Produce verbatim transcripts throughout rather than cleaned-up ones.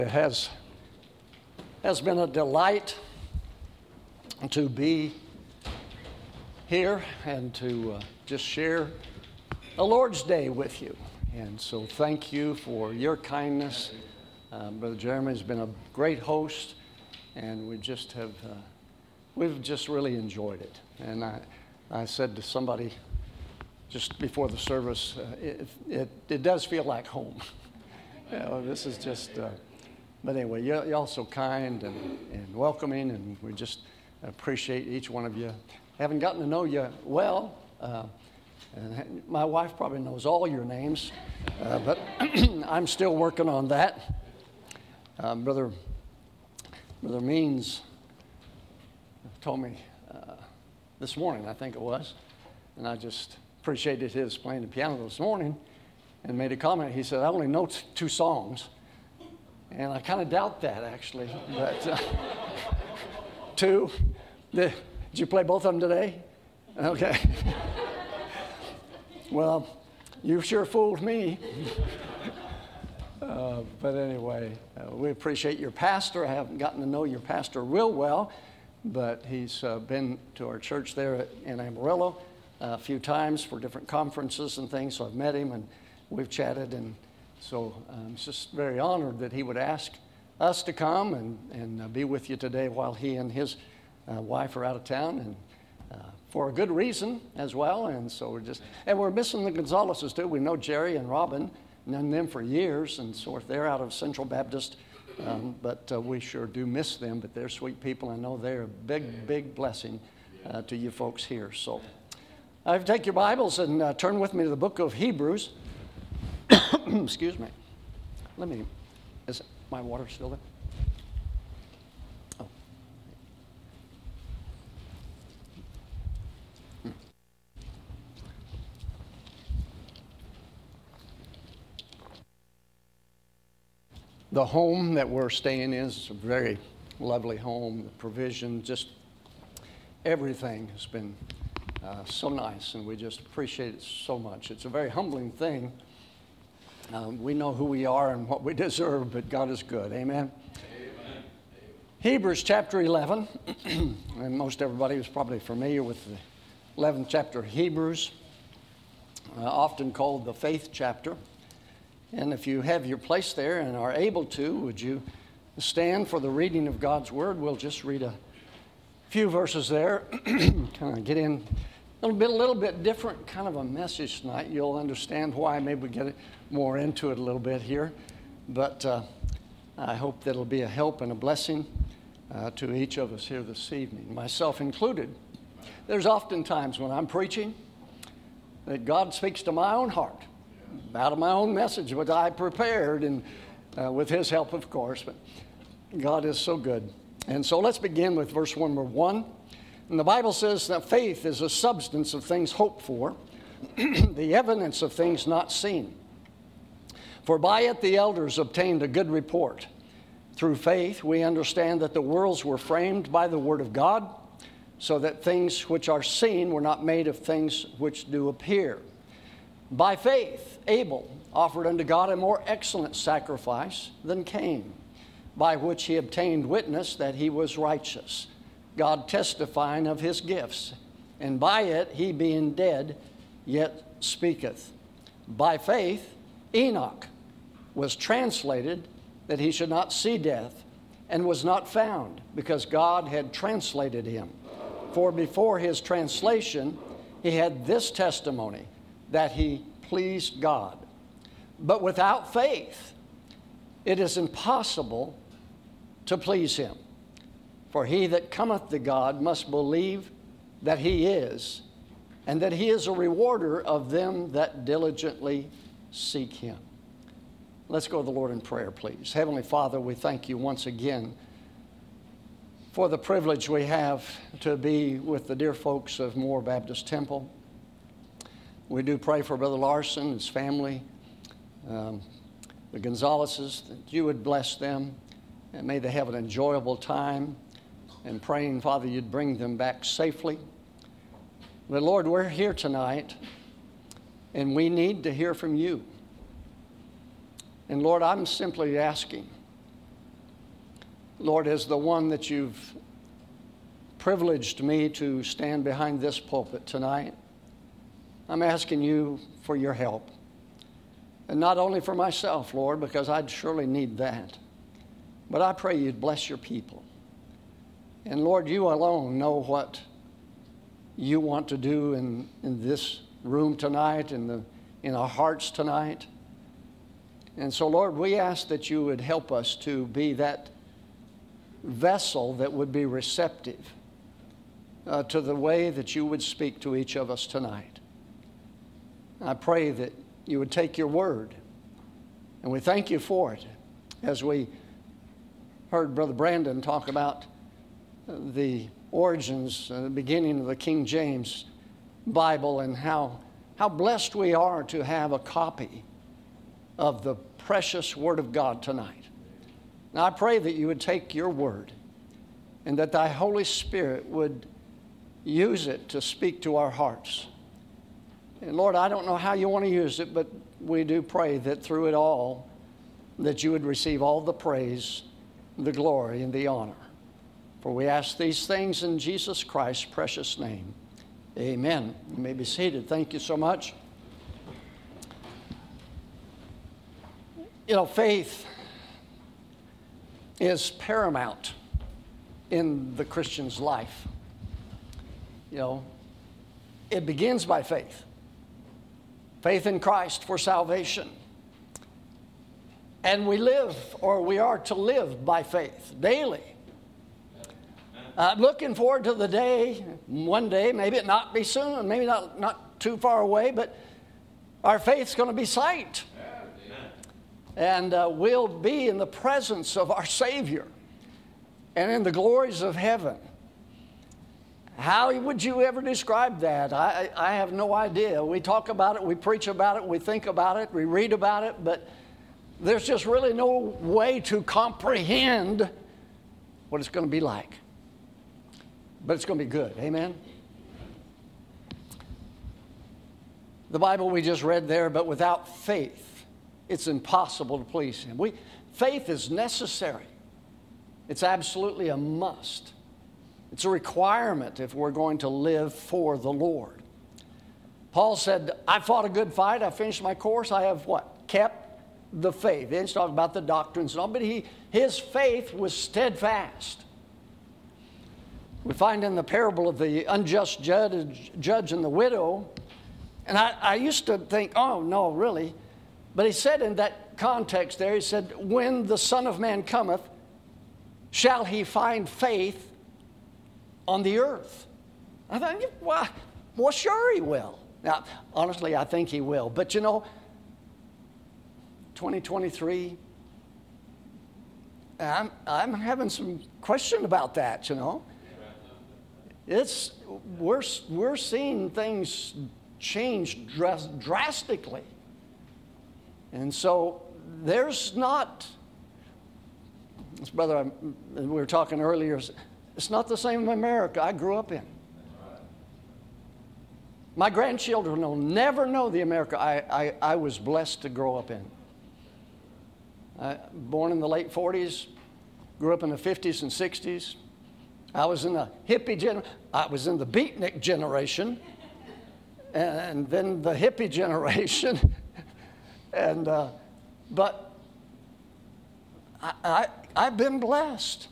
It has, has been a delight to be here and to uh, just share a Lord's Day with you. And so thank you for your kindness. Uh, Brother Jeremy has been a great host, and we just have, uh, we've just really enjoyed it. And I, I said to somebody just before the service, uh, it, it, it does feel like home. You know, this is just... Uh, But anyway, you're, you're all so kind and, and welcoming, and we just appreciate each one of you. Haven't gotten to know you well. Uh, and my wife probably knows all your names, uh, but I'm still working on that. Um, Brother, Brother Means told me uh, this morning, I think it was, and I just appreciated his playing the piano this morning, and made a comment. He said, "I only know t- two songs." And I kind of doubt that, actually. But uh, two, did you play both of them today? Okay. Well, you sure fooled me. uh, but anyway, uh, we appreciate your pastor. I haven't gotten to know your pastor real well, but he's uh, been to our church there in Amarillo uh, a few times for different conferences and things. So I've met him and we've chatted, and so I'm just very honored that he would ask us to come and, and uh, be with you today while he and his uh, wife are out of town, and uh, for a good reason as well. And so we're just, and we're missing the Gonzaleses too. We know Jerry and Robin, known them for years, and so if they're out of Central Baptist, um, but uh, we sure do miss them. But they're sweet people. I know they're a big, big blessing uh, to you folks here. So uh, if you take your Bibles and uh, turn with me to the book of Hebrews. Excuse me. Let me, is my water still there? Oh. Hmm. The home that we're staying in is a very lovely home. The provision, just everything has been uh, so nice, and we just appreciate it so much. It's a very humbling thing. Um, we know who we are and what we deserve, but God is good. Amen? Amen. Hebrews chapter eleven, and most everybody is probably familiar with the eleventh chapter of Hebrews, uh, often called the faith chapter. And if you have your place there and are able to, would you stand for the reading of God's Word? We'll just read a few verses there, kind of get in a little bit, a little bit different kind of a message tonight. You'll understand why. Maybe we get it more into it a little bit here. But uh, I hope that it'll be a help and a blessing uh, to each of us here this evening, myself included. There's often times when I'm preaching that God speaks to my own heart out of my own message, which I prepared, and uh, with His help, of course. But God is so good. And so let's begin with verse number one. And the Bible says that faith is a substance of things hoped for, the evidence of things not seen. For by it the elders obtained a good report. Through faith we understand that the worlds were framed by the word of God, so that things which are seen were not made of things which do appear. By faith Abel offered unto God a more excellent sacrifice than Cain, by which he obtained witness that he was righteous, God testifying of his gifts, and by it he being dead yet speaketh. By faith Enoch was translated that he should not see death, and was not found, because God had translated him. For before his translation he had this testimony, that he pleased God. But without faith it is impossible to please him. For he that cometh to God must believe that he is, and that he is a rewarder of them that diligently seek him. Let's go to the Lord in prayer, please. Heavenly Father, we thank you once again for the privilege we have to be with the dear folks of Moore Baptist Temple. We do pray for Brother Larson, his family, um, the Gonzaleses, that you would bless them, and may they have an enjoyable time. And praying, Father, you'd bring them back safely. But Lord, we're here tonight, and we need to hear from you. And Lord, I'm simply asking Lord, as the one that you've privileged me to stand behind this pulpit tonight, I'm asking you for your help. And not only for myself, Lord, because I'd surely need that, but I pray you'd bless your people. And Lord, you alone know what you want to do in, in this room tonight, in, the, in our hearts tonight. And so, Lord, we ask that you would help us to be that vessel that would be receptive uh, to the way that you would speak to each of us tonight. I pray that you would take your word, and we thank you for it. As we heard Brother Brandon talk about the origins, uh, the beginning of the King James Bible, and how, how blessed we are to have a copy of the precious Word of God tonight. Now I pray that you would take your word and that thy Holy Spirit would use it to speak to our hearts. And Lord, I don't know how you want to use it, but we do pray that through it all, that you would receive all the praise, the glory, and the honor. For we ask these things in Jesus Christ's precious name. Amen. You may be seated. Thank you so much. You know, faith is paramount in the Christian's life. You know, it begins by faith. Faith in Christ for salvation. And we live, or we are to live by faith daily. I'm looking forward to the day, one day, maybe it not be soon, and maybe not, not too far away, but our faith's going to be sight. And uh, we'll be in the presence of our Savior and in the glories of heaven. How would you ever describe that? I, I have no idea. We talk about it, we preach about it, we think about it, we read about it, but there's just really no way to comprehend what it's going to be like. But it's going to be good. Amen? The Bible we just read there, but without faith, it's impossible to please Him. We, faith is necessary. It's absolutely a must. It's a requirement if we're going to live for the Lord. Paul said, I fought a good fight. I finished my course. I have what? Kept the faith. He didn't talk about the doctrines and all, but he, his faith was steadfast. We find in the parable of the unjust judge, judge and the widow, and I, I used to think, oh, no, really. But he said in that context there, he said, when the Son of Man cometh, shall he find faith on the earth? I thought, well, well, sure he will. Now, honestly, I think he will. But, you know, twenty twenty-three, I'm, I'm having some question about that, you know. It's, we're, we're seeing things change dras- drastically. And so there's not, this brother, I, we were talking earlier, it's not the same America I grew up in. My grandchildren will never know the America I, I, I was blessed to grow up in. I, born in the late forties, grew up in the fifties and sixties. I was in the hippie gen. I was in the beatnik generation, and then the hippie generation. and uh, but I, I I've been blessed,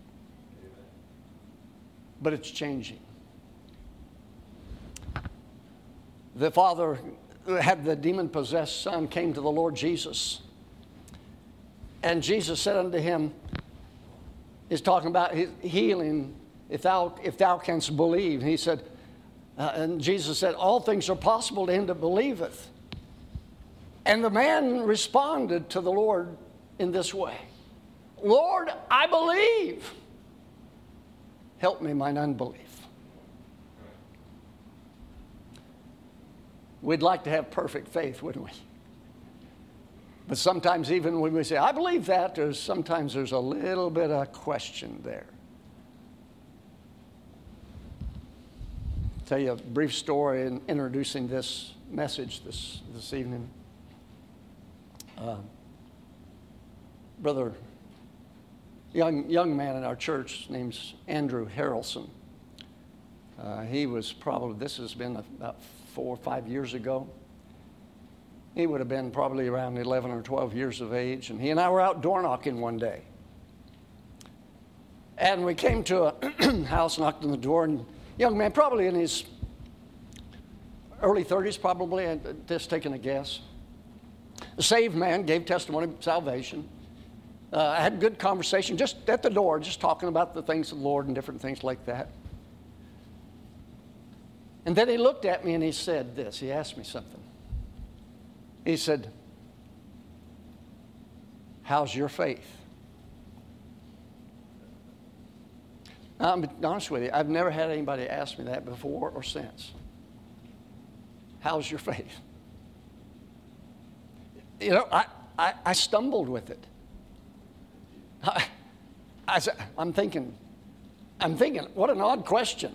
but it's changing. The father who had the demon-possessed son came to the Lord Jesus, and Jesus said unto him, is talking about his healing, if thou if thou canst believe. And he said, uh, and Jesus said, all things are possible to him that believeth. And the man responded to the Lord in this way, Lord, I believe. Help me mine unbelief. We'd like to have perfect faith, wouldn't we? But sometimes even when we say, I believe that, there's sometimes there's a little bit of question there. I'll tell you a brief story in introducing this message this, this evening. Uh, Brother young, young man in our church. His name's Andrew Harrelson. Uh, he was probably, this has been about four or five years ago. He would have been probably around eleven or twelve years of age. And he and I were out door knocking one day. And we came to a house, knocked on the door, and young man, probably in his early thirties, probably, just taking a guess. A saved man, gave testimony of salvation. Uh, I had good conversation just at the door, just talking about the things of the Lord and different things like that. And then he looked at me and he said this. He asked me something. He said, "How's your faith?" Now, I'm honest with you, I've never had anybody ask me that before or since. How's your faith? You know, I, I, I stumbled with it. I, I, I'm thinking, I'm thinking, what an odd question.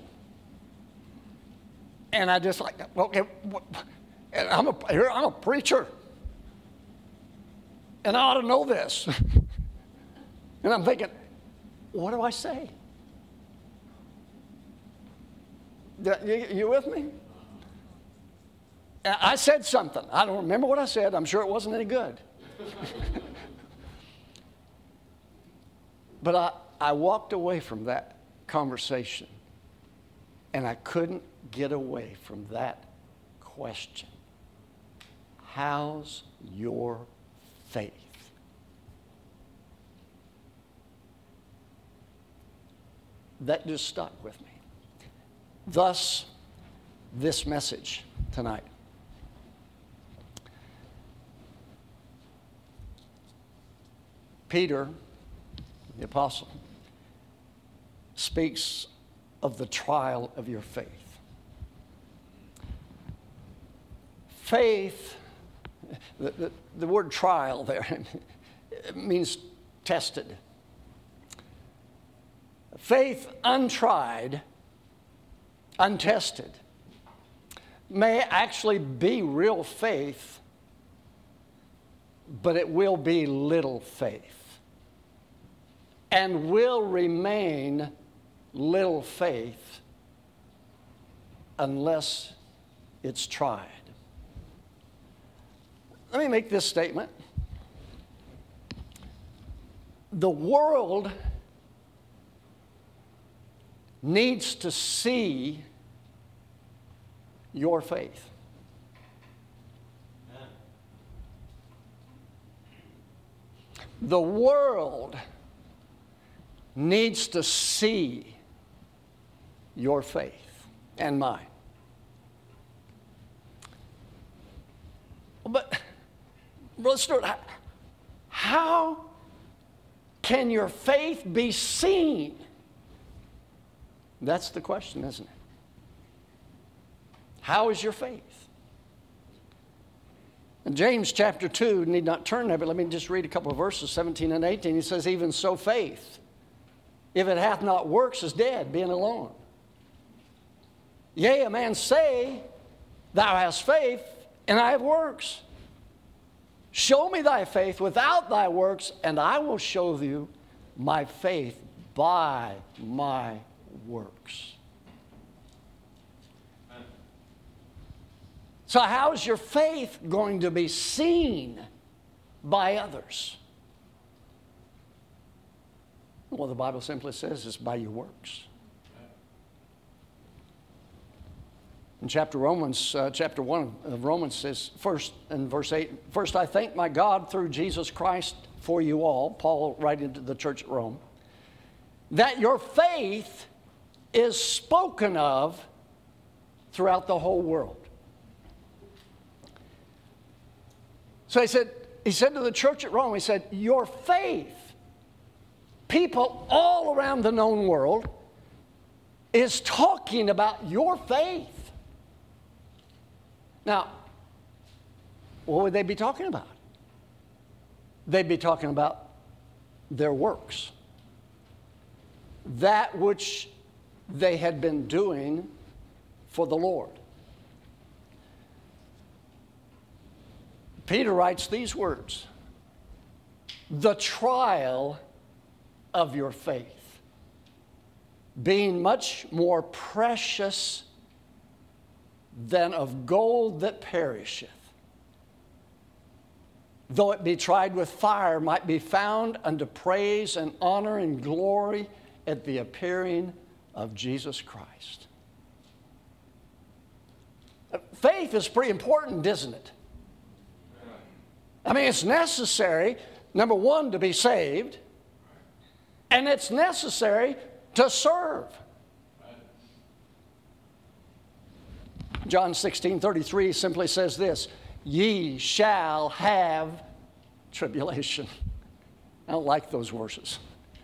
And I just like, well, and I'm a, I'm a preacher. And I ought to know this. And I'm thinking, what do I say? You, you with me? I said something. I don't remember what I said. I'm sure it wasn't any good. But I, I walked away from that conversation, and I couldn't get away from that question. How's your faith? That just stuck with me. Thus, this message tonight. Peter, the apostle, speaks of the trial of your faith. Faith, the, the, the word trial there it means tested. Faith untried, untested, may actually be real faith, but it will be little faith and will remain little faith unless it's tried. Let me make this statement. The world needs to see your faith. The world needs to see your faith and mine. But, Brother Stewart, how can your faith be seen? That's the question, isn't it? How is your faith? In James chapter two, need not turn there, but let me just read a couple of verses, seventeen and eighteen. He says, even so faith, if it hath not works, is dead, being alone. Yea, a man say, thou hast faith, and I have works. Show me thy faith without thy works, and I will show you my faith by my works. So how's your faith going to be seen by others? Well, the Bible simply says it's by your works. In chapter Romans, uh, chapter one of Romans says, first in verse eight, first I thank my God through Jesus Christ for you all, Paul writing to the church at Rome, that your faith is spoken of throughout the whole world. So he said, he said to the church at Rome, he said, your faith, people all around the known world, is talking about your faith. Now, what would they be talking about? They'd be talking about their works. That which they had been doing for the Lord. Peter writes these words, the trial of your faith, being much more precious than of gold that perisheth, though it be tried with fire, might be found unto praise and honor and glory at the appearing of Jesus Christ. Faith is pretty important, isn't it? I mean, it's necessary, number one, to be saved, and it's necessary to serve. John sixteen thirty-three simply says this, ye shall have tribulation. I don't like those verses.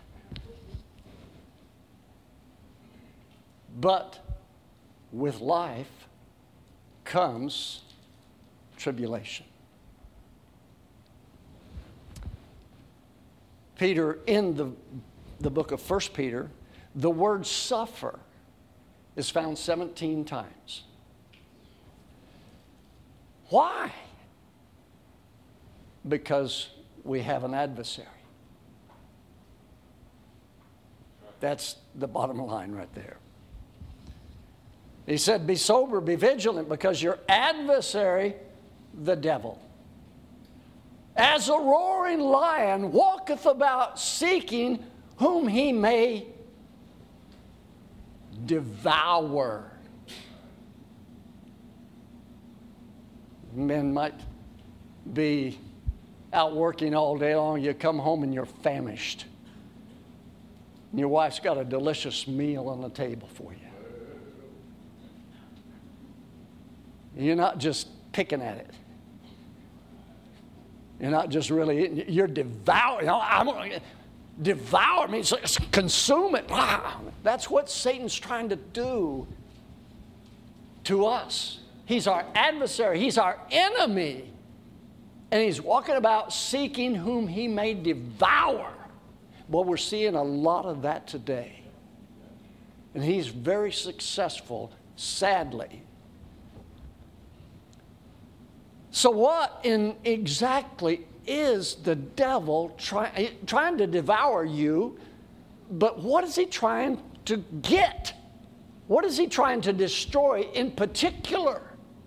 But with life comes tribulation. Peter, in the, the book of First Peter, the word suffer is found seventeen times. Why? Because we have an adversary. That's the bottom line right there. He said, be sober, be vigilant, because your adversary, the devil, as a roaring lion, walketh about seeking whom he may devour. Men might be out working all day long. You come home and you're famished. And your wife's got a delicious meal on the table for you. You're not just picking at it. You're not just really eating. You're devouring. You know, I'm, devour means consume it. Wow. That's what Satan's trying to do to us. He's our adversary. He's our enemy. And he's walking about seeking whom he may devour. Well, we're seeing a lot of that today. And he's very successful, sadly. So what in exactly is the devil try, trying to devour you? But what is he trying to get? What is he trying to destroy in particular?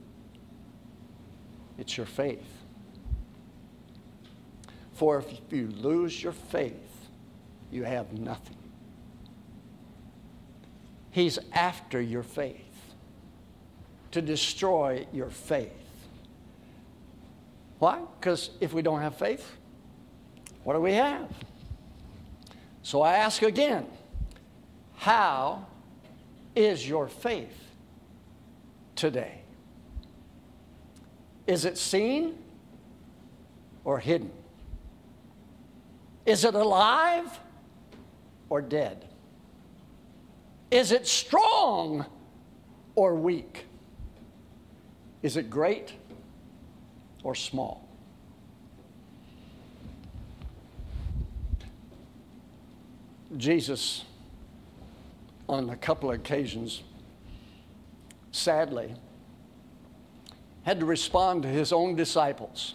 It's your faith. For if you lose your faith, you have nothing. He's after your faith, to destroy your faith. Why? Because if we don't have faith, what do we have? So I ask again, how is your faith today? Is it seen or hidden? Is it alive or dead? Is it strong or weak? Is it great or small? Jesus, on a couple of occasions, sadly, had to respond to his own disciples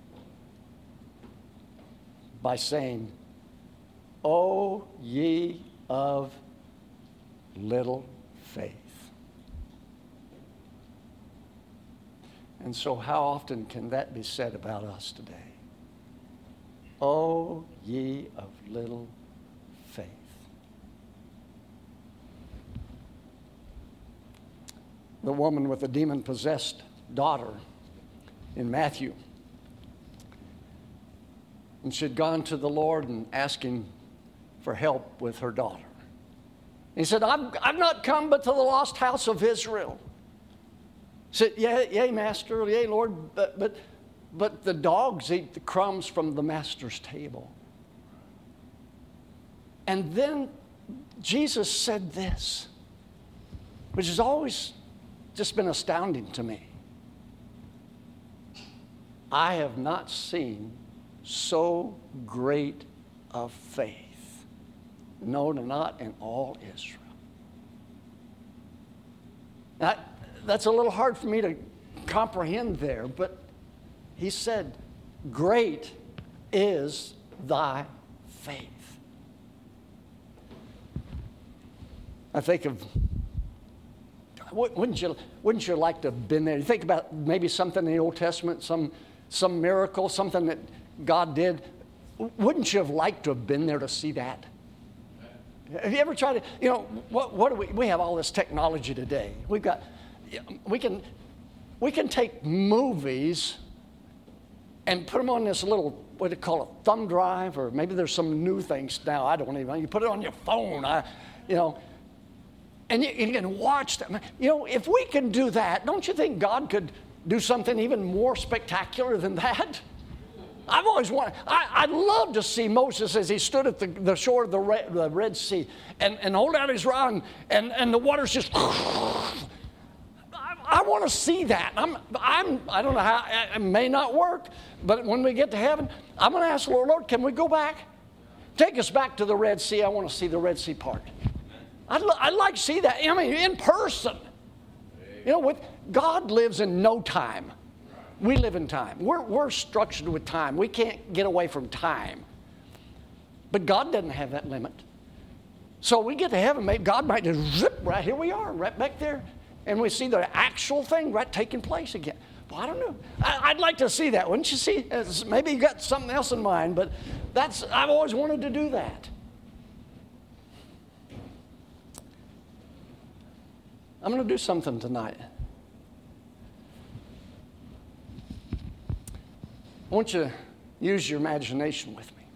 by saying, O ye of little faith. And so how often can that be said about us today? O ye of little faith. The woman with the demon-possessed daughter in Matthew. And she had gone to the Lord and asking for help with her daughter. He said, I've, I've not come but to the lost house of Israel. He said, yea, yea, Master, yea, Lord, but, but, but the dogs eat the crumbs from the Master's table. And then Jesus said this, which has always just been astounding to me. I have not seen so great of faith, no, not in all Israel. That, that's a little hard for me to comprehend there, but he said, great is thy faith. I think of, wouldn't you, wouldn't you like to have been there? You think about maybe something in the Old Testament, some, some miracle, something that God did. Wouldn't you have liked to have been there to see that? Have you ever tried to, you know, what, what do we, we have all this technology today. We've got, we can, we can take movies and put them on this little, what do you call it, thumb drive, or maybe there's some new things now, I don't even know. You put it on your phone, I, you know, and you, you can watch them. You know, if we can do that, don't you think God could do something even more spectacular than that? I've always wanted, I, I'd love to see Moses as he stood at the, the shore of the Red, the Red Sea and, and hold out his rod, and, and, and the water's just, I, I want to see that. I'm, I'm, I don't know how, it may not work, but when we get to heaven, I'm going to ask the Lord, Lord, can we go back? Take us back to the Red Sea. I want to see the Red Sea part. I'd, I'd like to see that, I mean, in person. You know, with, God lives in no time. We live in time. We're, we're structured with time. We can't get away from time. But God doesn't have that limit. So we get to heaven, maybe God might just zip right, here we are, right back there. And we see the actual thing right taking place again. Well, I don't know. I, I'd like to see that, wouldn't you see? Maybe you got something else in mind, but that's, I've always wanted to do that. I'm going to do something tonight. I want you to use your imagination with me.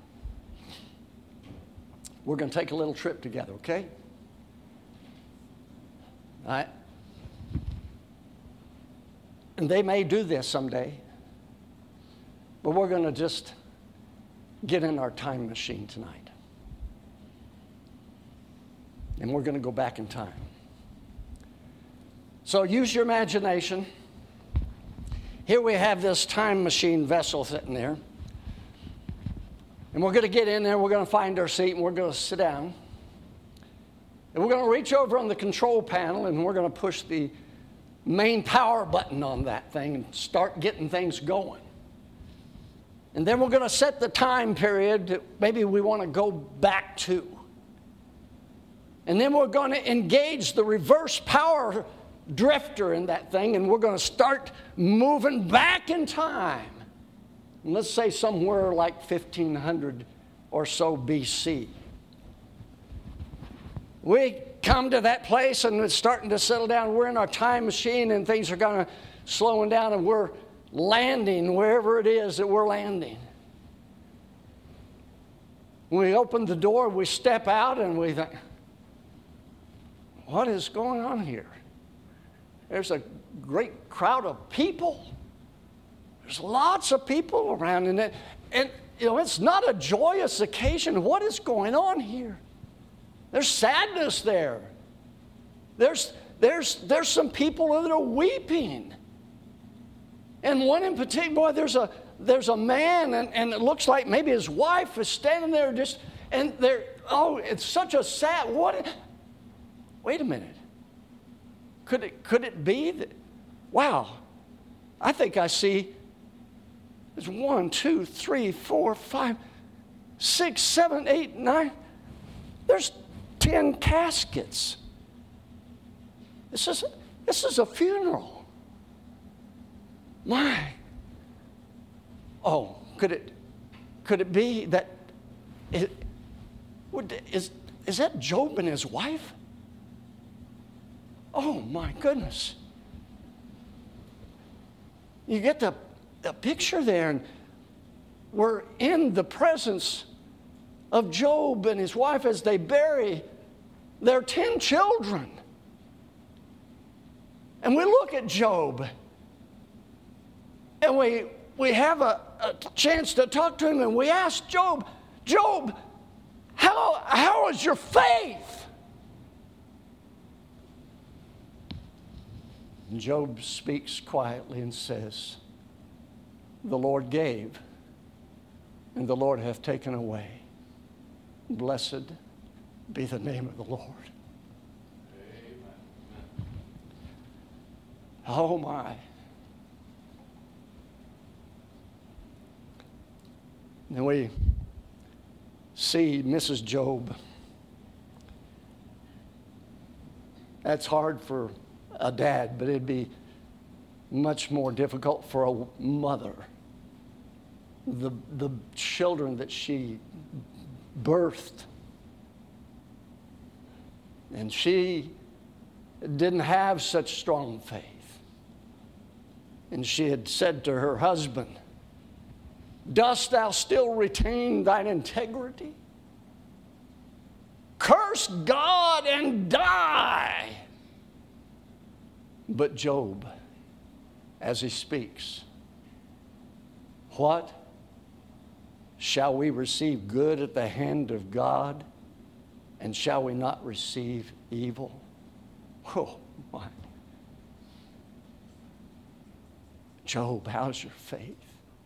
We're going to take a little trip together, okay? All right? And they may do this someday, but we're going to just get in our time machine tonight. And we're going to go back in time. So use your imagination. Here we have this time machine vessel sitting there. And we're going to get in there, we're going to find our seat, and we're going to sit down. And we're going to reach over on the control panel, and we're going to push the main power button on that thing and start getting things going. And then we're going to set the time period that maybe we want to go back to. And then we're going to engage the reverse power drifter in that thing, and we're going to start moving back in time. And let's say somewhere like fifteen hundred or so B C. We come to that place and it's starting to settle down. We're in our time machine and things are going to slowing down, and we're landing wherever it is that we're landing. When we open the door, we step out and we think, what is going on here? There's a great crowd of people. There's lots of people around, and, it, and you know, it's not a joyous occasion. What is going on here? There's sadness there. There's, there's, there's some people that are weeping. And one in particular, boy, there's a, there's a man, and, and it looks like maybe his wife is standing there just, and they're, oh, it's such a sad, what? Wait a minute. Could it, could it be that, wow, I think I see, there's one, two, three, four, five, six, seven, eight, nine, there's ten caskets. This is, this is a funeral. My, oh, could it, could it be that, it, would, is, is that Job and his wife? Oh, my goodness. You get the, the picture there, and we're in the presence of Job and his wife as they bury their ten children. And we look at Job, and we, we have a, a chance to talk to him, and we ask Job, Job, how, how is your faith? And Job speaks quietly and says, the Lord gave, and the Lord hath taken away. Blessed be the name of the Lord. Amen. Oh, my. And we see Missus Job That's hard for a dad, but it'd be much more difficult for a mother. The, the children that she birthed. And she didn't have such strong faith. And she had said to her husband, "Dost thou still retain thine integrity? Curse God and die." But Job, as he speaks, what? Shall we receive good at the hand of God, and shall we not receive evil? Oh, my. Job, how's your faith?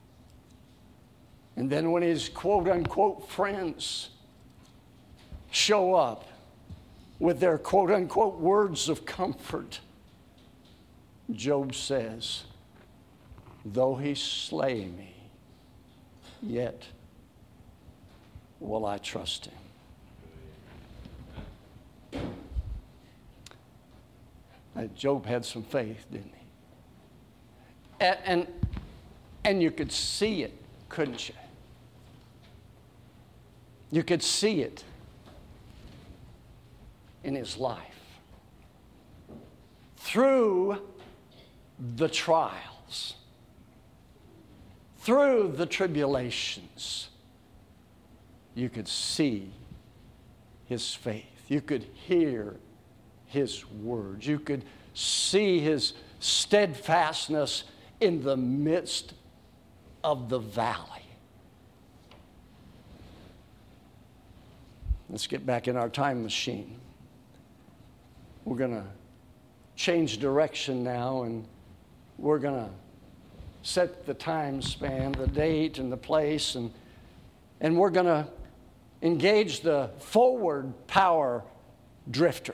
And then when his quote-unquote friends show up with their quote-unquote words of comfort, Job says, "Though he slay me, yet will I trust him." Uh, Job had some faith, didn't he? And, and, and you could see it, couldn't you? You could see it in his life. Through the trials, through the tribulations, you could see his faith. You could hear his words. You could see his steadfastness in the midst of the valley. Let's get back in our time machine. We're going to change direction now, and we're going to set the time span, the date and the place, and, and we're going to engage the forward power drifter.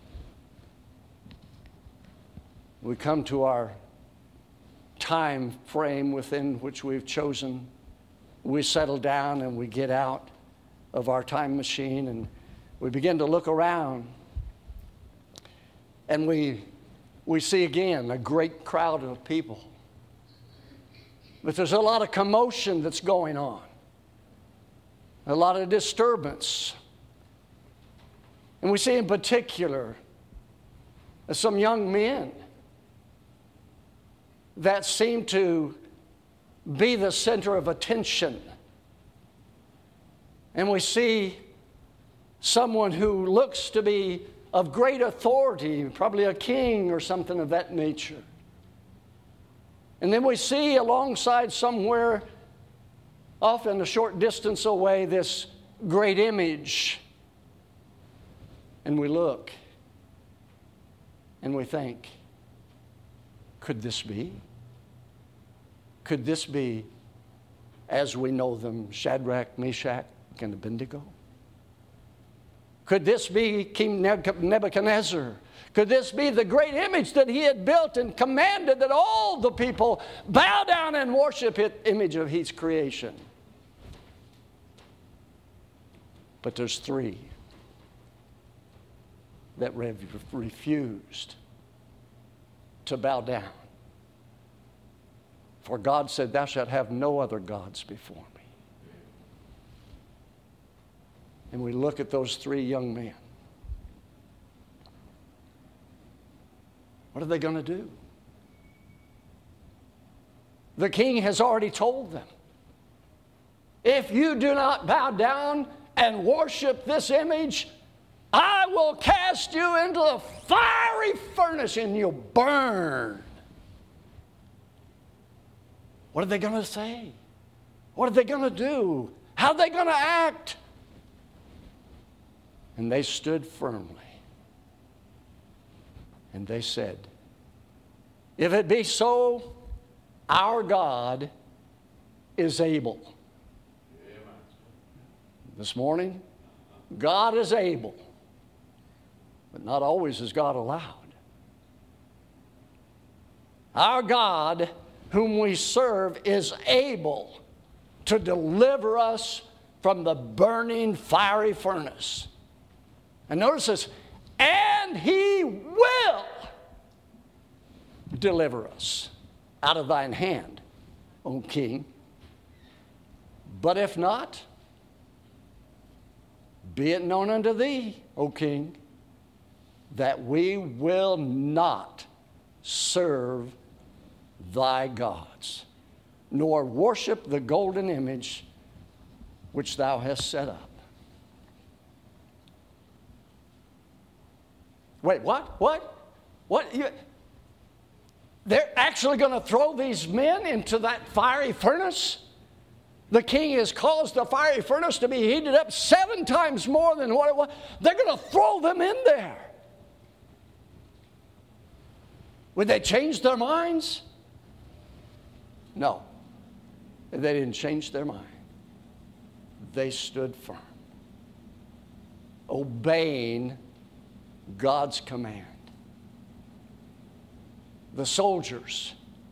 We come to our time frame within which we've chosen. We settle down and we get out of our time machine and we begin to look around. And we, we see again a great crowd of people. But there's a lot of commotion that's going on, a lot of disturbance. And we see in particular some young men that seem to be the center of attention. And we see someone who looks to be of great authority, probably a king or something of that nature. And then we see alongside somewhere, often a short distance away, this great image. And we look and we think, could this be? Could this be, as we know them, Shadrach, Meshach, and Abednego? Could this be King Nebuchadnezzar? Could this be the great image that he had built and commanded that all the people bow down and worship it, image of his creation? But there's three that refused to bow down. For God said, "Thou shalt have no other gods before me." And we look at those three young men. What are they going to do? The king has already told them, if you do not bow down and worship this image, I will cast you into the fiery furnace and you'll burn. What are they going to say? What are they going to do? How are they going to act? And they stood firmly. And they said, if it be so, our God is able. This morning, God is able. But not always is God allowed. Our God, whom we serve, is able to deliver us from the burning fiery furnace. And notice this, and he will deliver us out of thine hand, O king. But if not, be it known unto thee, O king, that we will not serve thy gods, nor worship the golden image which thou hast set up. Wait, what? What? What? You, they're actually going to throw these men into that fiery furnace? The king has caused the fiery furnace to be heated up seven times more than what it was. They're going to throw them in there. Would they change their minds? No. They didn't change their mind. They stood firm, obeying God's command. The soldiers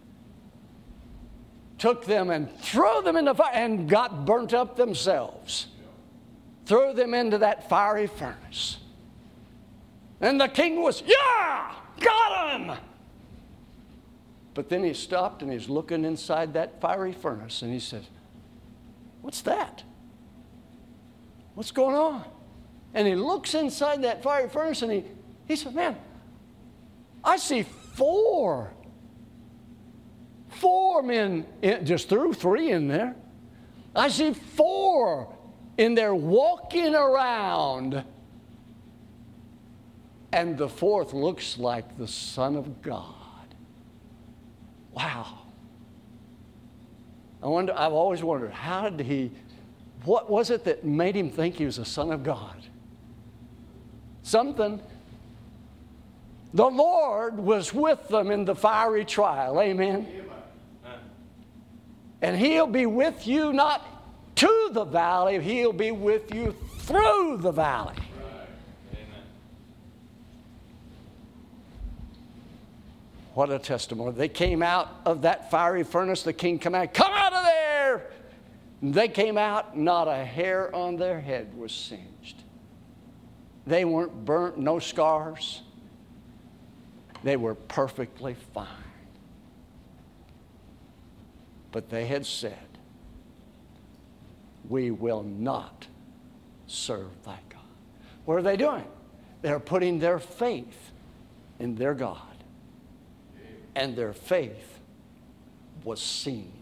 took them and threw them in the fire and got burnt up themselves. Threw them into that fiery furnace. And the king was, yeah, got him. But then he stopped and he's looking inside that fiery furnace and he said, what's that? What's going on? And he looks inside that fiery furnace and he, he said, man, I see four. Four men, in, just threw three in there. I see four in there walking around. And the fourth looks like the Son of God. Wow. I wonder, I've always wondered, how did he, what was it that made him think he was a son of God? Something. The Lord was with them in the fiery trial. Amen. And he'll be with you not to the valley, he'll be with you through the valley. What a testimony. They came out of that fiery furnace. The king commanded, come out of there. And they came out, not a hair on their head was singed. They weren't burnt, no scars. They were perfectly fine. But they had said, we will not serve thy God. What are they doing? They're putting their faith in their God. And their faith was seen.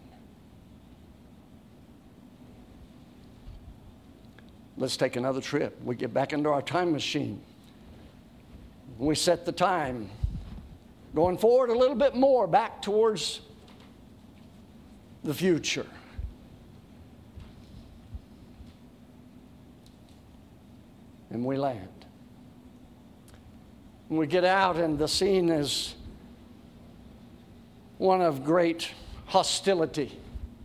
Let's take another trip. We get back into our time machine. We set the time. Going forward a little bit more, back towards the future. And we land. When we get out and the scene is one of great hostility.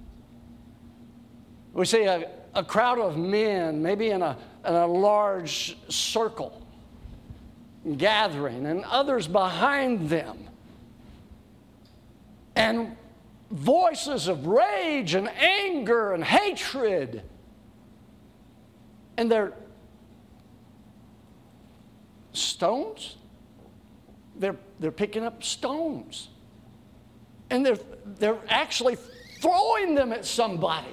We see a, a crowd of men, maybe in a, in a large circle, gathering, and others behind them. And voices of rage and anger and hatred. And they're stones. They're, they're picking up stones. And they're, they're actually throwing them at somebody.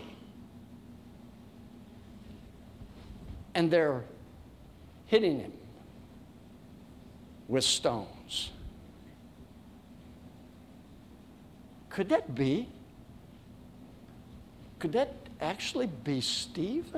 And they're hitting him with stones. Could that be? Could that actually be Stephen?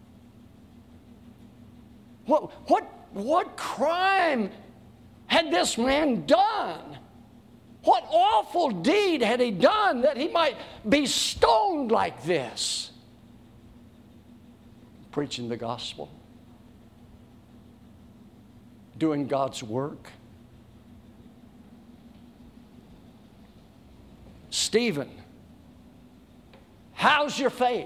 What, what, what crime had this man done? What awful deed had he done that he might be stoned like this? Preaching the gospel. Doing God's work. Stephen, how's your faith?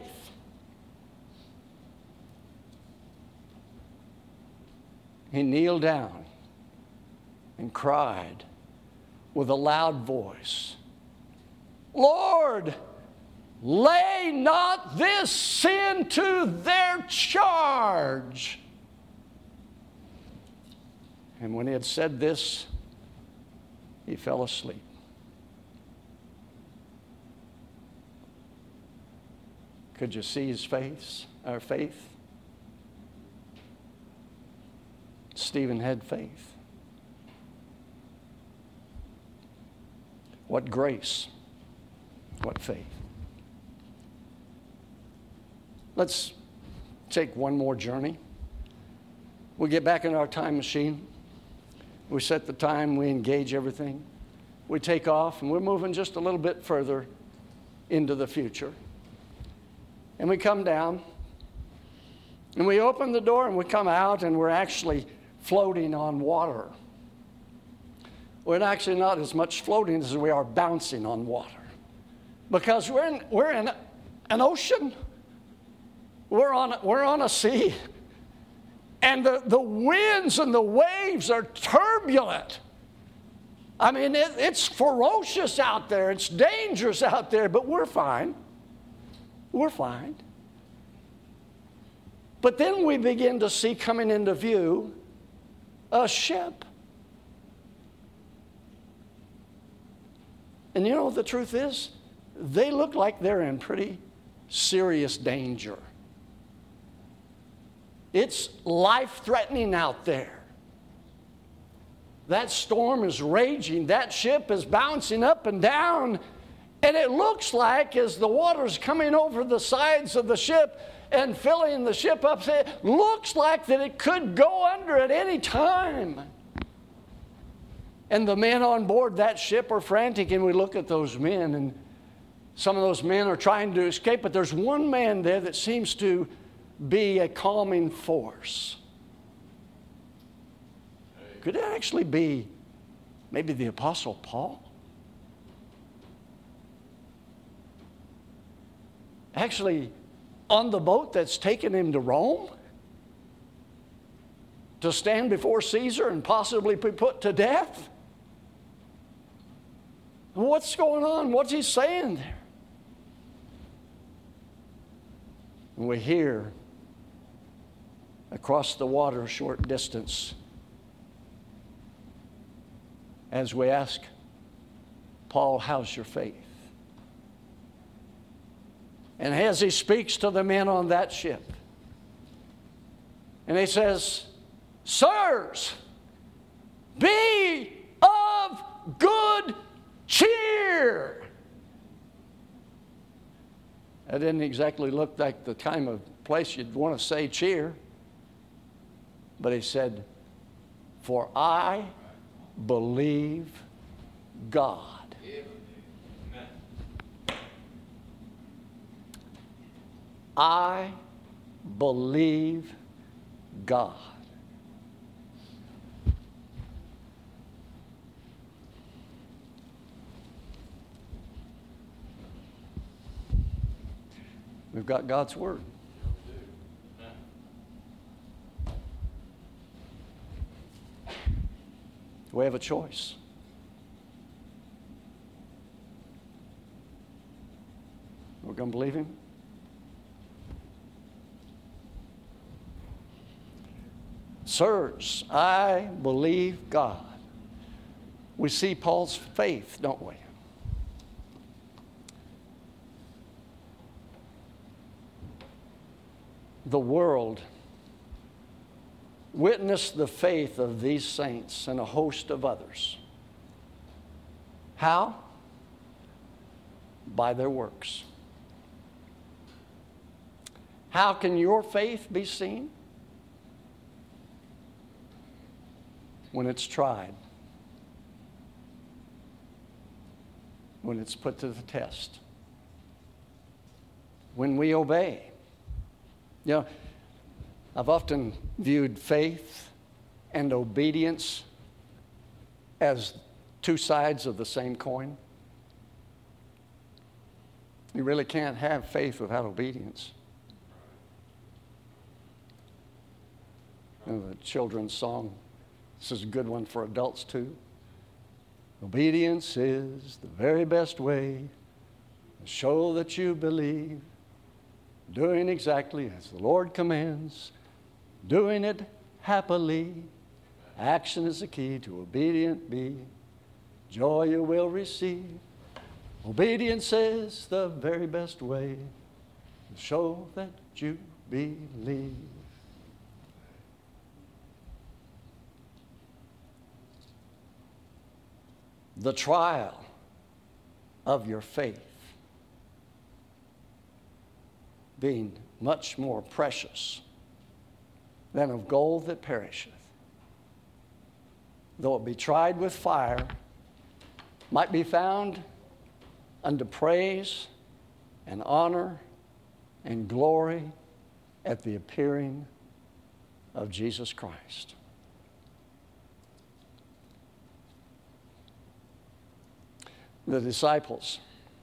He kneeled down and cried with a loud voice, Lord, lay not this sin to their charge. And when he had said this, he fell asleep. Could you see his face, our faith? Stephen had faith. What grace, what faith. Let's take one more journey. We get back in our time machine. We set the time, we engage everything. We take off, and we're moving just a little bit further into the future. And we come down, and we open the door, and we come out, and we're actually floating on water. We're actually not as much floating as we are bouncing on water. Because we're in, we're in an ocean. We're on, we're on a sea. And the, the winds and the waves are turbulent. I mean, it, it's ferocious out there. It's dangerous out there, but we're fine. We're fine. But then we begin to see coming into view a ship. And you know, the truth is, they look like they're in pretty serious danger. It's life-threatening out there. That storm is raging. That ship is bouncing up and down. And it looks like as the water's coming over the sides of the ship and filling the ship up, it looks like that it could go under at any time. And the men on board that ship are frantic, and we look at those men, and some of those men are trying to escape, but there's one man there that seems to be a calming force. Could it actually be maybe the Apostle Paul? Actually, on the boat that's taken him to Rome to stand before Caesar and possibly be put to death? What's going on? What's he saying there? And we hear across the water a short distance as we ask Paul, how's your faith? And as he speaks to the men on that ship, and he says, sirs, be of good cheer. That didn't exactly look like the kind of place you'd want to say cheer. But he said, for I believe God. I believe God. We've got God's Word. We have a choice. We're going to believe Him. Sirs, I believe God. We see Paul's faith, don't we? The world witnessed the faith of these saints and a host of others. How? By their works. How can your faith be seen? When it's tried. When it's put to the test. When we obey. You know, I've often viewed faith and obedience as two sides of the same coin. You really can't have faith without obedience. You know, the children's song, this is a good one for adults too. Obedience is the very best way to show that you believe. Doing exactly as the Lord commands, doing it happily, Action is the key to obedient be. Joy you will receive. Obedience is the very best way to show that you believe. The trial of your faith being much more precious than of gold that perisheth, though it be tried with fire, might be found unto praise and honor and glory at the appearing of Jesus Christ. The disciples,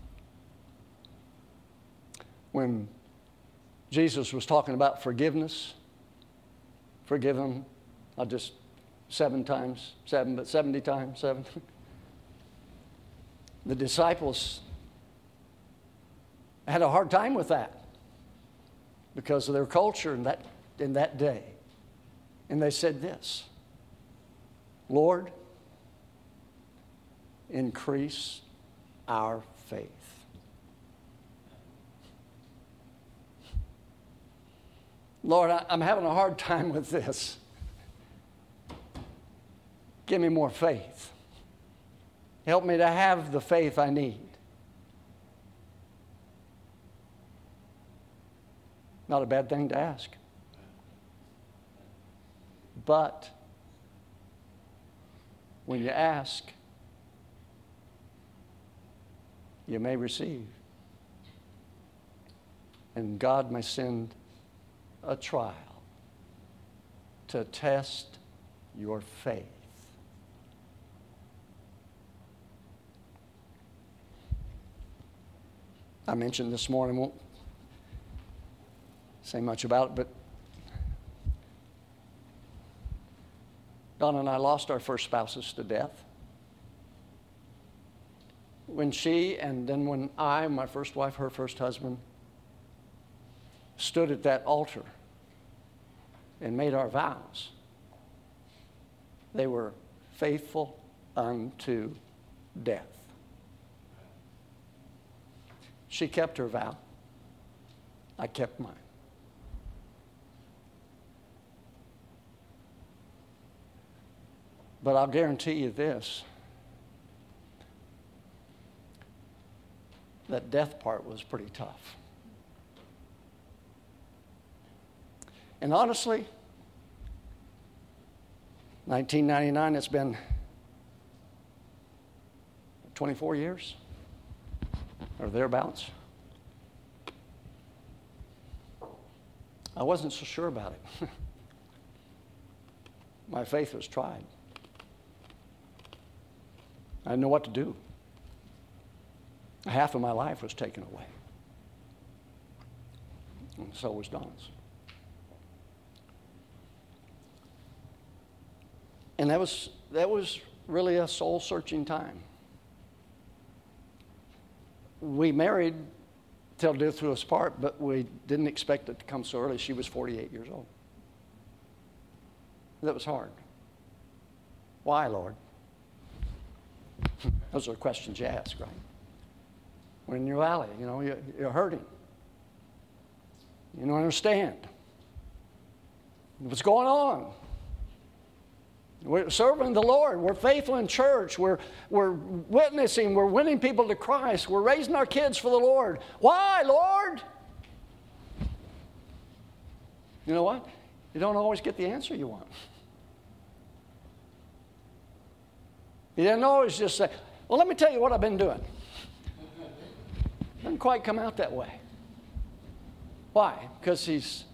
when Jesus was talking about forgiveness, forgive them, not just seven times, seven, but seventy times seven. The disciples had a hard time with that because of their culture in that, in that day. And they said this, Lord, increase our faith. Lord, I, I'm having a hard time with this. Give me more faith. Help me to have the faith I need. Not a bad thing to ask. But when you ask, you may receive. And God may send a trial to test your faith. I mentioned this morning, won't say much about it, but Donna and I lost our first spouses to death. When she, and then when I, my first wife, her first husband, stood at that altar and made our vows, they were faithful unto death. She kept her vow. I kept mine. But I'll guarantee you this, that death part was pretty tough. And honestly, nineteen ninety-nine, it's been twenty-four years or thereabouts. I wasn't so sure about it. My faith was tried. I didn't know what to do. Half of my life was taken away. And so was Don's. And that was that was really a soul-searching time. We married till death do us part, but we didn't expect it to come so early. She was forty-eight years old. That was hard. Why, Lord? Those are questions you ask, right? We're in your valley, you know, you're, you're hurting. You don't understand. What's going on? We're serving the Lord. We're faithful in church. We're, we're witnessing. We're winning people to Christ. We're raising our kids for the Lord. Why, Lord? You know what? You don't always get the answer you want. You didn't always just say, well, let me tell you what I've been doing. Doesn't quite come out that way. Why? Because he's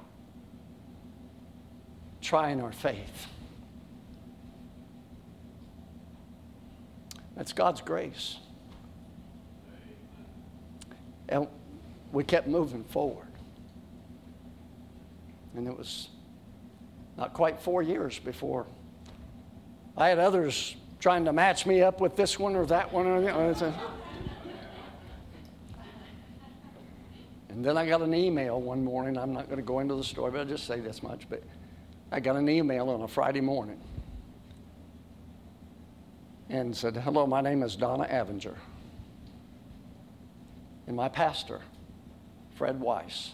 trying our faith. That's God's grace. And we kept moving forward. And it was not quite four years before I had others trying to match me up with this one or that one. Or, you know, and then I got an email one morning. I'm not going to go into the story, but I'll just say this much. But I got an email on a Friday morning and said, hello, my name is Donna Avenger. And my pastor, Fred Weiss,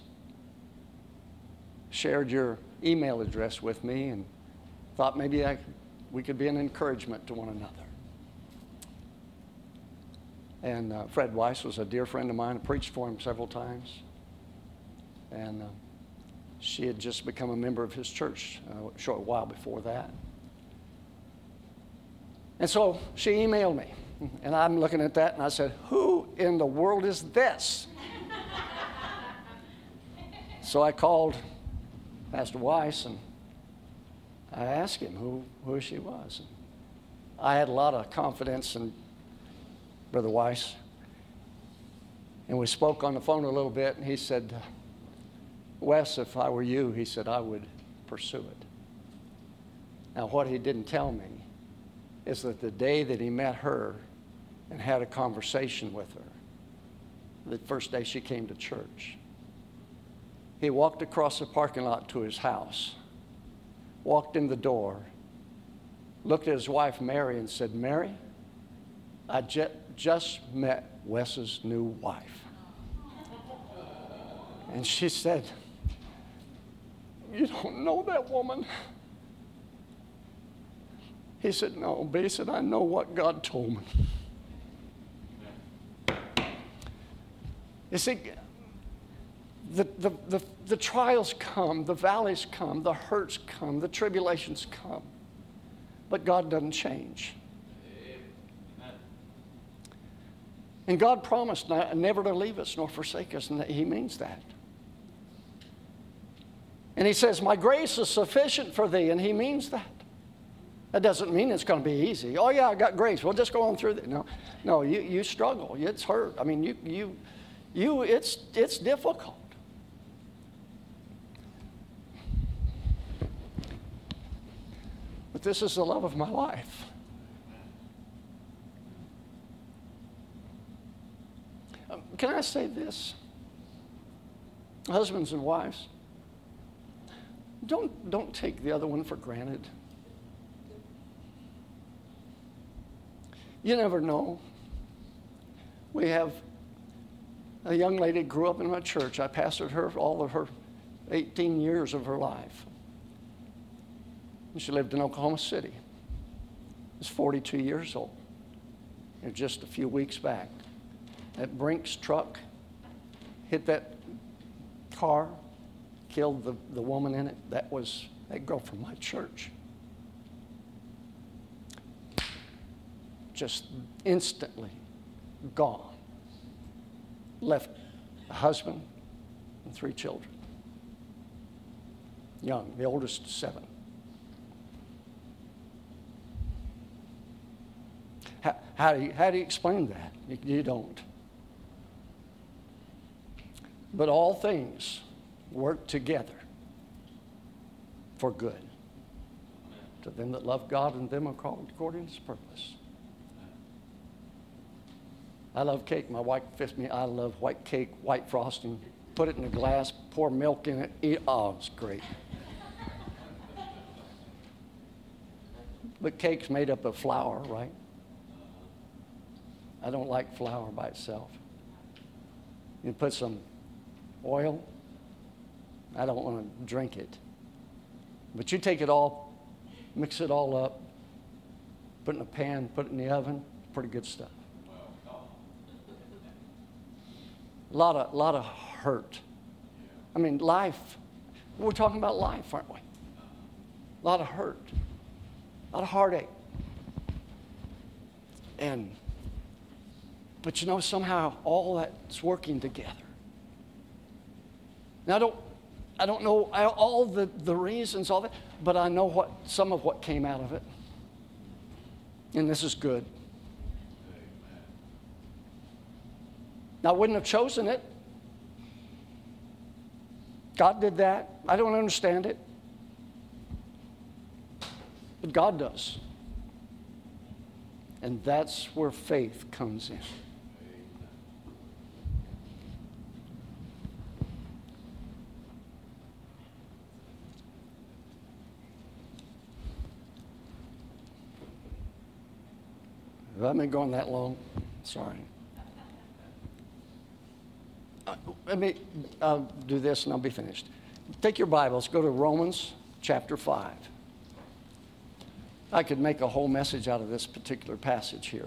shared your email address with me and thought maybe I, we could be an encouragement to one another. And uh, Fred Weiss was a dear friend of mine. I preached for him several times. And uh, she had just become a member of his church uh, a short while before that. And so she emailed me. And I'm looking at that and I said, who in the world is this? So I called Pastor Weiss and I asked him who, who she was. And I had a lot of confidence in Brother Weiss. And we spoke on the phone a little bit, and he said, Wes, if I were you, he said, I would pursue it. Now, what he didn't tell me is that the day that he met her and had a conversation with her, the first day she came to church, he walked across the parking lot to his house, walked in the door, looked at his wife, Mary, and said, Mary, I ju- just met Wes's new wife. And she said, you don't know that woman. He said, no, but he said, I know what God told me. You see, the, the, the, the trials come, the valleys come, the hurts come, the tribulations come, but God doesn't change. And God promised never to leave us nor forsake us, and He means that. And He says, my grace is sufficient for thee, and He means that. That doesn't mean it's going to be easy. Oh, yeah, I got grace. We'll just go on through that. No, no, you, you struggle. It's hurt. I mean, you, you, you, it's, it's difficult. But this is the love of my life. Um, can I say this? Husbands and wives, don't, don't take the other one for granted. You never know. We have a young lady grew up in my church. I pastored her all of her eighteen years of her life. And she lived in Oklahoma City. She's forty-two years old. And just a few weeks back, that Brinks truck hit that car, killed the, the woman in it. That was that girl from my church. Just instantly gone. Left a husband and three children. Young, the oldest seven. How, how, do, you, how do you explain that? You, you don't. But all things work together for good to them that love God and them are called according to His purpose. I love cake. My wife fits me. I love white cake, white frosting. Put it in a glass, pour milk in it, eat. Oh, it's great. But cake's made up of flour, right? I don't like flour by itself. You put some oil. I don't want to drink it. But you take it all, mix it all up, put it in a pan, put it in the oven. Pretty good stuff. A lot of, lot of hurt. I mean, life. We're talking about life, aren't we? A lot of hurt. A lot of heartache. And, but you know, somehow all that's working together. Now, I don't, I don't know all the, the reasons, all that, but I know what some of what came out of it. And this is good. I wouldn't have chosen it. God did that. I don't understand it. But God does. And that's where faith comes in. Have I been going that long? Sorry. Uh, let me uh, do this and I'll be finished. Take your Bibles, go to Romans chapter five. I could make a whole message out of this particular passage here.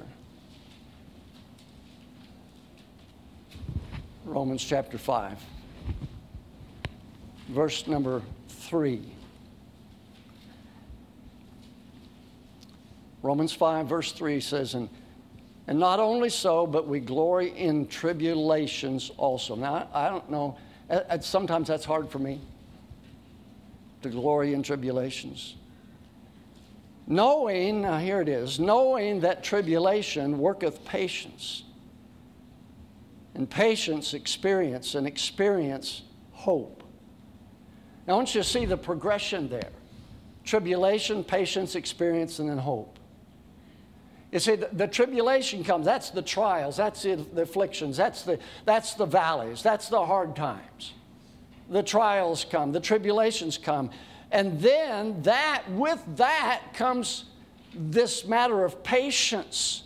Romans chapter five, verse number three. Romans five, verse three says, and, and not only so, but we glory in tribulations also. Now, I, I don't know, uh, sometimes that's hard for me, to glory in tribulations. Knowing, now here it is, knowing that tribulation worketh patience, and patience experience, and experience hope. Now I want you to see the progression there. Tribulation, patience, experience, and then hope. You see, the, the tribulation comes, that's the trials, that's the, the afflictions, that's the, that's the valleys, that's the hard times. The trials come, the tribulations come. And then that, with that comes this matter of patience.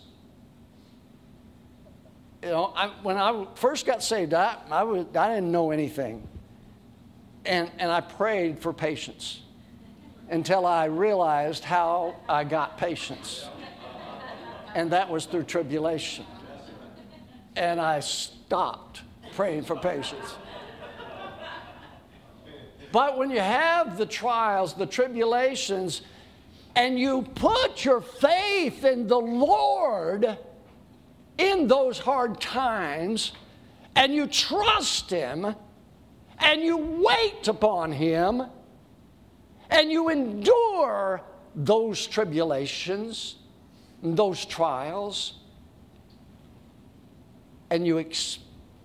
You know, I, when I first got saved, I, I, was, I didn't know anything. And, and I prayed for patience until I realized how I got patience. And that was through tribulation. And I stopped praying for patience. But when you have the trials, the tribulations, and you put your faith in the Lord in those hard times, and you trust Him, and you wait upon Him, and you endure those tribulations, those trials, and you, ex-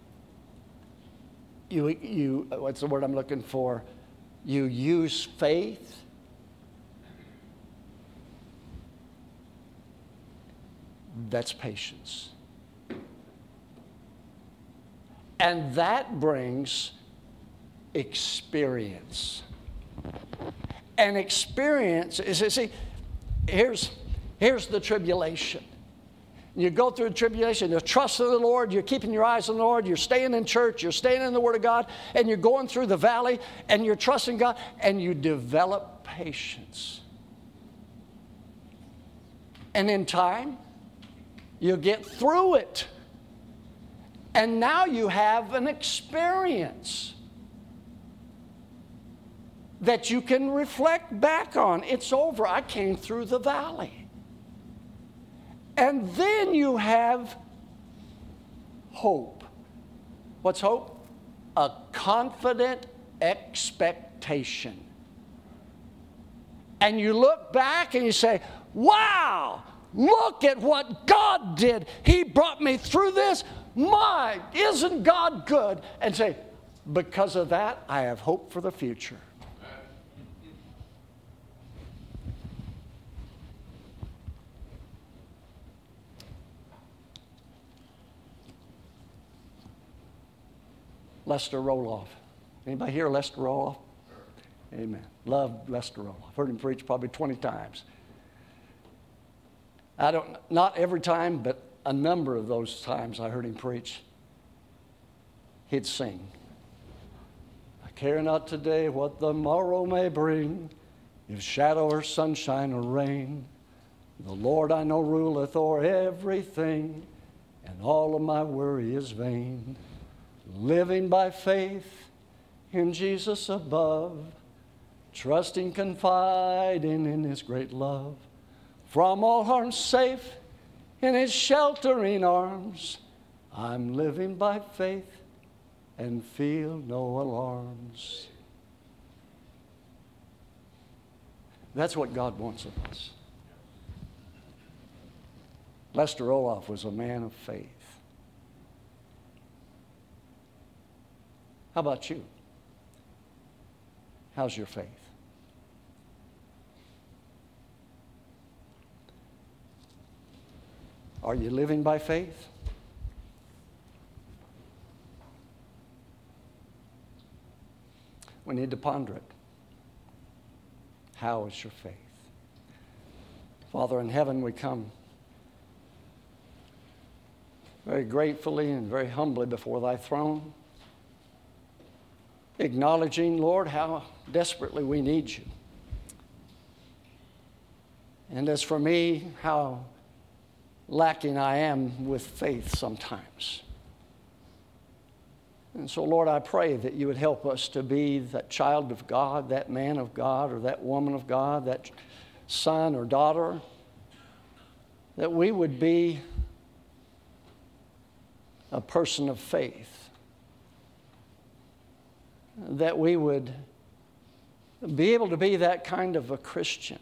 you, you, what's the word I'm looking for? You use faith. That's patience. And that brings experience. And experience is, see, here's, here's the tribulation. You go through the tribulation, you're trusting the Lord, you're keeping your eyes on the Lord, you're staying in church, you're staying in the Word of God, and you're going through the valley, and you're trusting God, and you develop patience. And in time, you get through it. And now you have an experience that you can reflect back on. It's over. I came through the valley. And then you have hope. What's hope? A confident expectation. And you look back and you say, wow, look at what God did. He brought me through this. My, isn't God good? And say, because of that, I have hope for the future. Lester Roloff. Anybody here Lester Roloff? Amen. Love Lester Roloff. Heard him preach probably twenty times. I don't, not every time, but a number of those times I heard him preach, he'd sing. I care not today what the morrow may bring, if shadow or sunshine or rain. The Lord I know ruleth o'er everything, and all of my worry is vain. Living by faith in Jesus above, trusting, confiding in His great love. From all harm safe in His sheltering arms, I'm living by faith and feel no alarms. That's what God wants of us. Lester Roloff was a man of faith. How about you? How's your faith? Are you living by faith? We need to ponder it. How is your faith? Father in heaven, we come very gratefully and very humbly before thy throne, acknowledging, Lord, how desperately we need you. And as for me, how lacking I am with faith sometimes. And so, Lord, I pray that you would help us to be that child of God, that man of God, or that woman of God, that son or daughter, that we would be a person of faith, that we would be able to be that kind of a Christian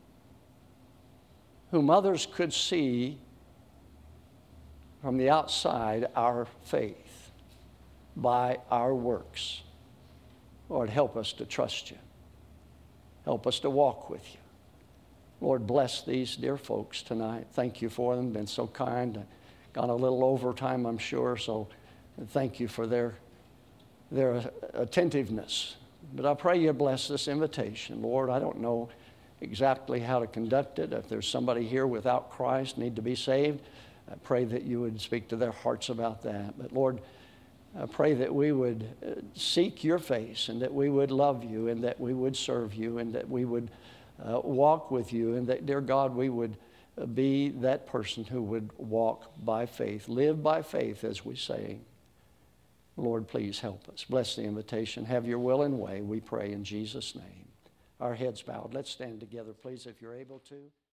whom others could see from the outside our faith by our works. Lord, help us to trust you. Help us to walk with you. Lord, bless these dear folks tonight. Thank you for them. Been so kind. Gone a little overtime, I'm sure, so thank you for their, their attentiveness. But I pray you bless this invitation. Lord, I don't know exactly how to conduct it. If there's somebody here without Christ, need to be saved, I pray that you would speak to their hearts about that. But Lord, I pray that we would seek your face and that we would love you and that we would serve you and that we would uh, walk with you and that, dear God, we would be that person who would walk by faith, live by faith, as we say. Lord, please help us. Bless the invitation. Have your will and way, we pray in Jesus' name. Our heads bowed. Let's stand together, please, if you're able to.